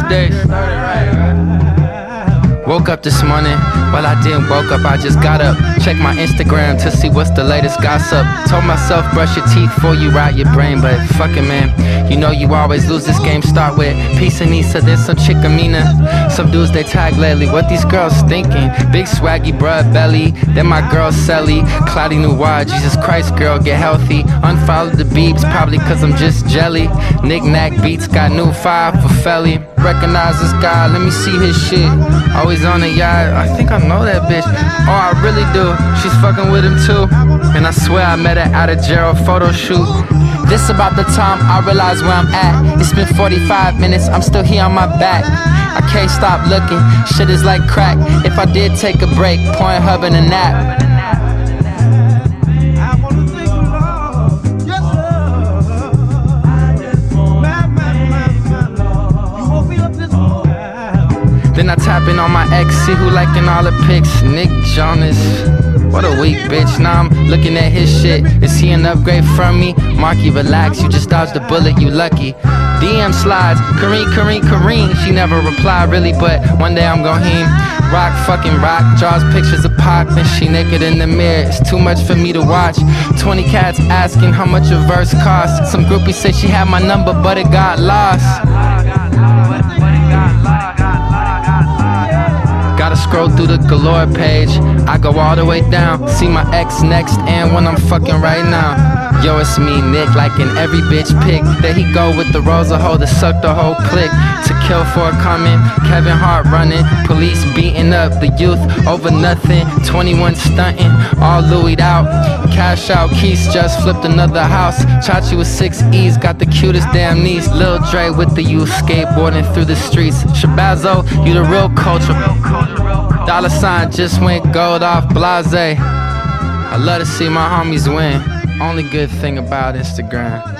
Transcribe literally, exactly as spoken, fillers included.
days. Woke up this morning, well I didn't woke up, I just got up. Check my Instagram to see what's the latest gossip. Told myself brush your teeth before you rot your brain, but fuck it man, you know you always lose this game. Start with Peace and Nisa, then some Chickamina. Some dudes they tag lately, what these girls thinking? Big swaggy bruh belly, then my girl Sally. Cloudy Noir, Jesus Christ girl get healthy. Unfollow the beeps, probably cause I'm just jelly. Knick-knack beats, got new fire for Felly. Recognize this guy, let me see his shit. Always on the yacht, I think I know that bitch. Oh, I really do, she's fucking with him too. And I swear I met her at a Gerald photo shoot. This about the time I realize where I'm at. It's been forty-five minutes, I'm still here on my back. I can't stop looking, shit is like crack. If I did take a break, Pornhub and a nap. Then I tap in on my ex, see who liking all the pics. Nick Jonas, what a weak bitch. Now I'm looking at his shit. Is he an upgrade from me? Marky, relax, you just dodged the bullet, you lucky. D M slides, Kareem, Kareem, Kareem. She never replied really, but one day I'm gon' him. Rock, fucking rock, draws pictures of Pac, then she naked in the mirror. It's too much for me to watch. Twenty cats asking how much a verse costs. Some groupies say she had my number, but it got lost. Gotta scroll through the galore page. I go all the way down, see my ex next and when I'm fucking right now. Yo, it's me, Nick, like in every bitch pick. There he go with the Rosa hoe that suck the whole clique. To kill for coming, Kevin Hart running. Police beating up the youth over nothing. twenty-one stunting, all Louis'd out. Cash out, Keys just flipped another house. Chachi with six E's, got the cutest damn niece. Lil Dre with the youth skateboarding through the streets. Shabazzo, you the real culture. Dollar sign just went gold off Blase. I love to see my homies win. Only good thing about Instagram.